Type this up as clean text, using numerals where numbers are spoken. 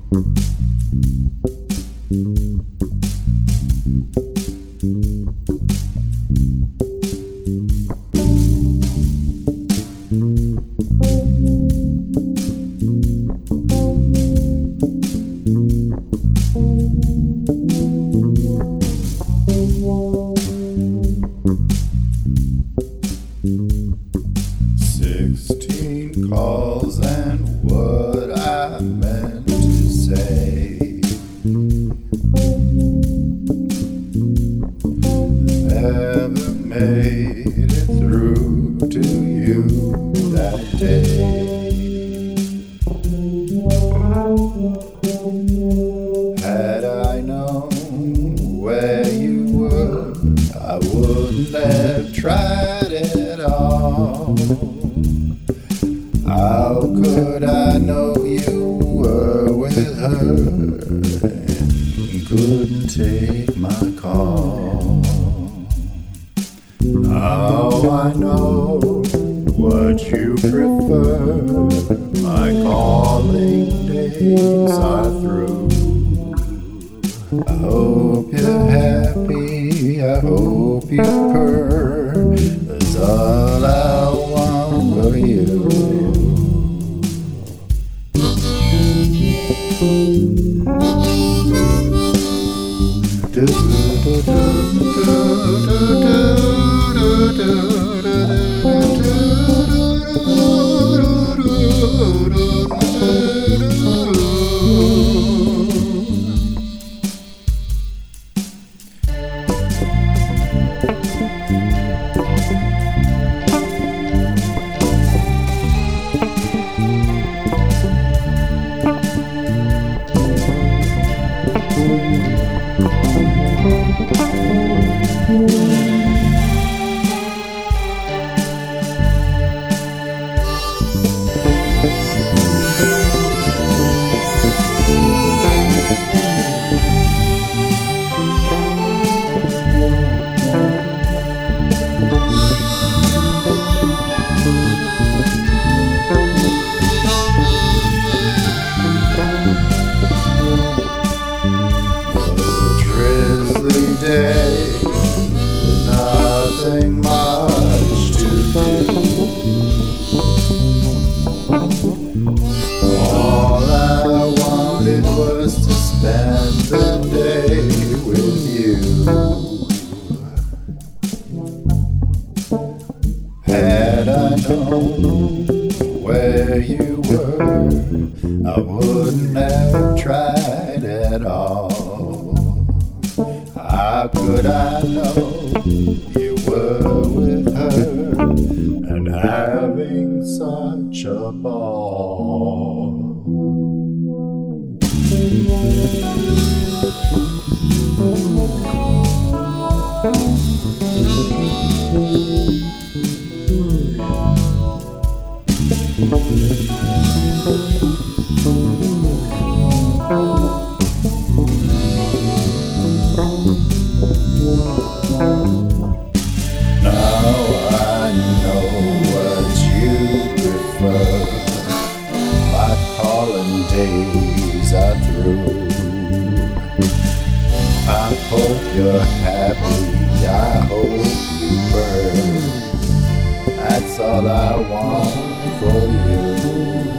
Calls and what I meant to say. Never made it through to you that day. Had I known where you were, I wouldn't have tried at all. How could I know you were with her and couldn't take my call? Now I know what you prefer. My calling days are through. I hope you're happy, I hope you purr. That's all I want for you. Day, nothing much to do. All I wanted was to spend the day with you. Had I known where you were, I wouldn't have tried at all. How could I know you were with her and having such a ball? Days are through. I hope you're happy, I hope you burn. That's all I want for you.